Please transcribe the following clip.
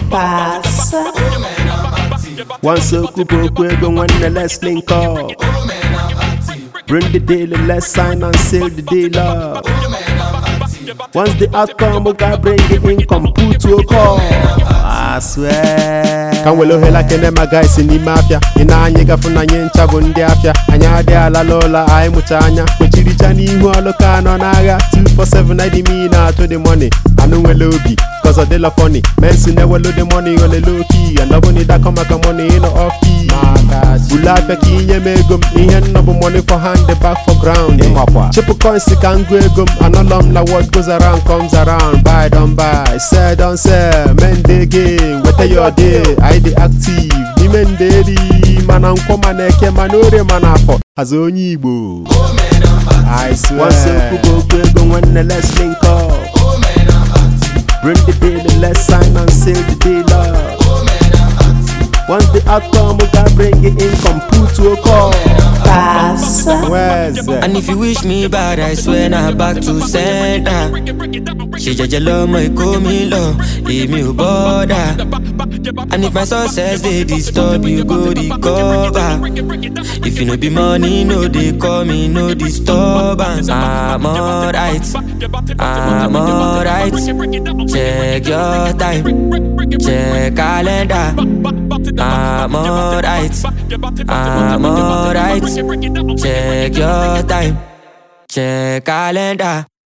pasa. Once a couple quick when the let's link up. Bring the deal, let's sign and seal the deal up. Once the outcome, we gotta bring it in, come put to a call. I swear. Can we look like an Emma guys in the mafia? In a nigga from a yen chabun deafia. Anya de la lola, I mutanya. Which is Chani who are looking on Aga. 24790 me now to the money. I know a lobby, cause of the la funny. Men see never load the money on the low key. And nobody that come back money in the off key. Ulape kinye megum. Ihen no money for hand, the back for ground. Triple coins, can go gum. And alum la what goes around comes around. Buy, don't buy, sell, don't sell. Men they game, what are your day? I the active, the men daddy. Man, I'm coming, I can't manure man up. As only boo. I swear. Once a couple go when the let's link up. Bring the deal, let's sign and seal the deal up. Once the outcome, we gotta bring it in, come put to a call. Pasa. Where's that? And if you wish me bad, I swear now back to center. She just love my call me love, if me bother. And if my success they disturb you, go the cover. If you no be money, no they call me, no disturbance. I'm alright, I'm alright. Check your time, check calendar. I'm alright, I'm alright. Check your time, check calendar.